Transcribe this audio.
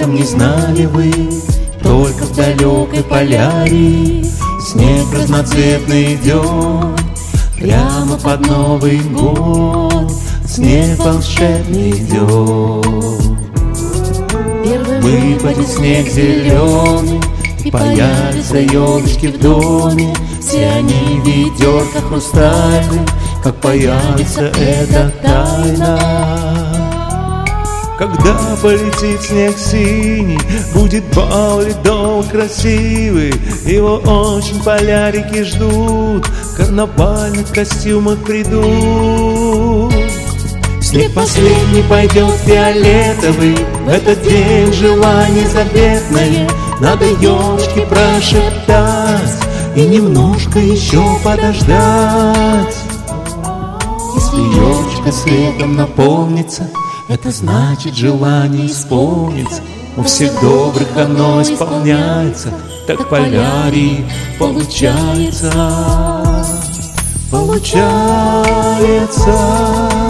этом не знали вы. Только в далекой полярии снег разноцветный идет. Прямо под Новый год снег волшебный идет. Выпадет снег зеленый, и появятся елочки в доме. Все они в ведерках хрустальных, как появится эта тайна. Когда полетит снег синий, будет бал ледовый красивый. Его очень полярики ждут, в карнавальных костюмах придут. Снег последний пойдет фиолетовый, в этот день желание заветное. Надо елочке прошептать и немножко еще подождать. Если елочка светом наполнится, это значит, желание исполнится. У всех добрых оно исполняется. Так полярий получается. Получается.